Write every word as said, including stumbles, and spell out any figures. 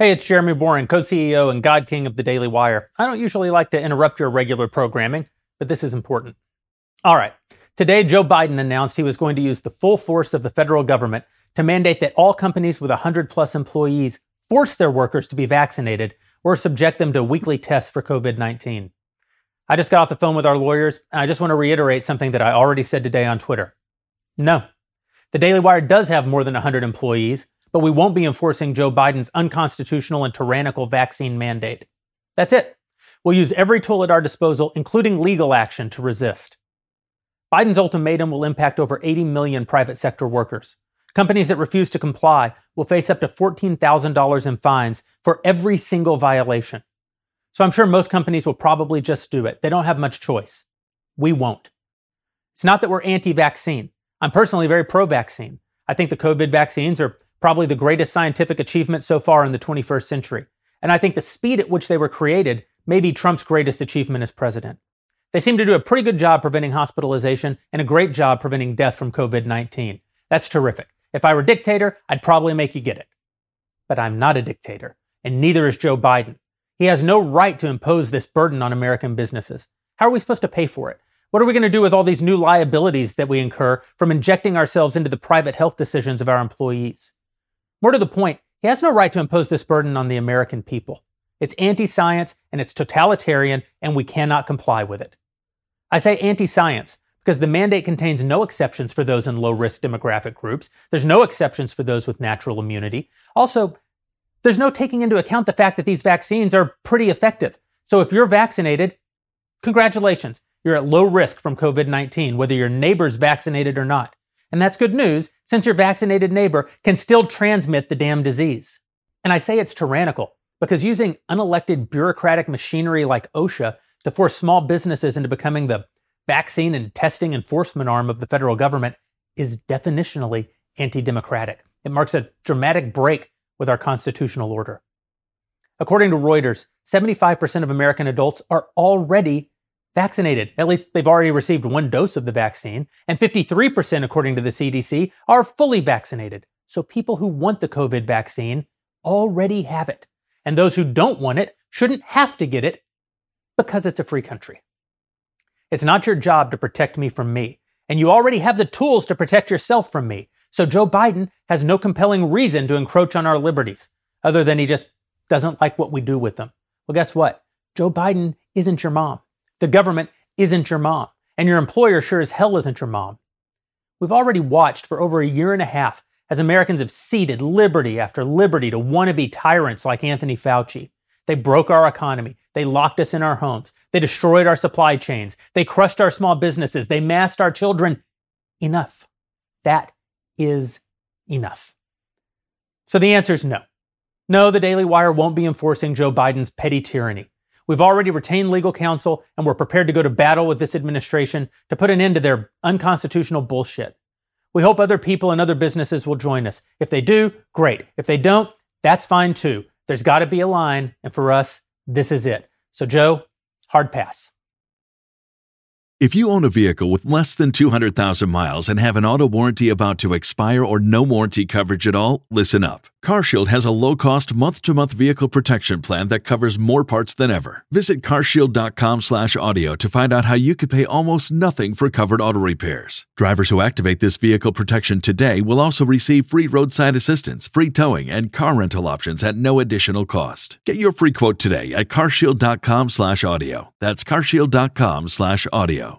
Hey, it's Jeremy Boring, co-C E O and God King of the Daily Wire. I don't usually like to interrupt your regular programming, but this is important. All right. Today, Joe Biden announced he was going to use the full force of the federal government to mandate that all companies with one hundred plus employees force their workers to be vaccinated or subject them to weekly tests for covid nineteen. I just got off the phone with our lawyers, and I just want to reiterate something that I already said today on Twitter. No, the Daily Wire does have more than one hundred employees, but we won't be enforcing Joe Biden's unconstitutional and tyrannical vaccine mandate. That's it. We'll use every tool at our disposal, including legal action, to resist. Biden's ultimatum will impact over eighty million private sector workers. Companies that refuse to comply will face up to fourteen thousand dollars in fines for every single violation. So I'm sure most companies will probably just do it. They don't have much choice. We won't. It's not that we're anti-vaccine. I'm personally very pro-vaccine. I think the COVID vaccines are probably the greatest scientific achievement so far in the twenty-first century. And I think the speed at which they were created may be Trump's greatest achievement as president. They seem to do a pretty good job preventing hospitalization and a great job preventing death from covid nineteen. That's terrific. If I were dictator, I'd probably make you get it. But I'm not a dictator, and neither is Joe Biden. He has no right to impose this burden on American businesses. How are we supposed to pay for it? What are we going to do with all these new liabilities that we incur from injecting ourselves into the private health decisions of our employees? More to the point, he has no right to impose this burden on the American people. It's anti-science and it's totalitarian, and we cannot comply with it. I say anti-science because the mandate contains no exceptions for those in low-risk demographic groups. There's no exceptions for those with natural immunity. Also, there's no taking into account the fact that these vaccines are pretty effective. So if you're vaccinated, congratulations, you're at low risk from covid nineteen, whether your neighbor's vaccinated or not. And that's good news, since your vaccinated neighbor can still transmit the damn disease. And I say it's tyrannical because using unelected bureaucratic machinery like OSHA to force small businesses into becoming the vaccine and testing enforcement arm of the federal government is definitionally anti-democratic. It marks a dramatic break with our constitutional order. According to Reuters, seventy-five percent of American adults are already vaccinated. At least they've already received one dose of the vaccine, and fifty-three percent, according to the C D C, are fully vaccinated. So people who want the COVID vaccine already have it. And those who don't want it shouldn't have to get it because it's a free country. It's not your job to protect me from me, and you already have the tools to protect yourself from me. So Joe Biden has no compelling reason to encroach on our liberties, other than he just doesn't like what we do with them. Well, guess what? Joe Biden isn't your mom. The government isn't your mom, and your employer sure as hell isn't your mom. We've already watched for over a year and a half as Americans have ceded liberty after liberty to wannabe tyrants like Anthony Fauci. They broke our economy. They locked us in our homes. They destroyed our supply chains. They crushed our small businesses. They masked our children. Enough. That is enough. So the answer is no. No, the Daily Wire won't be enforcing Joe Biden's petty tyranny. We've already retained legal counsel, and we're prepared to go to battle with this administration to put an end to their unconstitutional bullshit. We hope other people and other businesses will join us. If they do, great. If they don't, that's fine too. There's got to be a line, and for us, this is it. So Joe, hard pass. If you own a vehicle with less than two hundred thousand miles and have an auto warranty about to expire or no warranty coverage at all, listen up. CarShield has a low-cost month-to-month vehicle protection plan that covers more parts than ever. Visit carshield.com slash audio to find out how you could pay almost nothing for covered auto repairs. Drivers who activate this vehicle protection today will also receive free roadside assistance, free towing, and car rental options at no additional cost. Get your free quote today at carshield.com slash audio. That's carshield.com slash audio.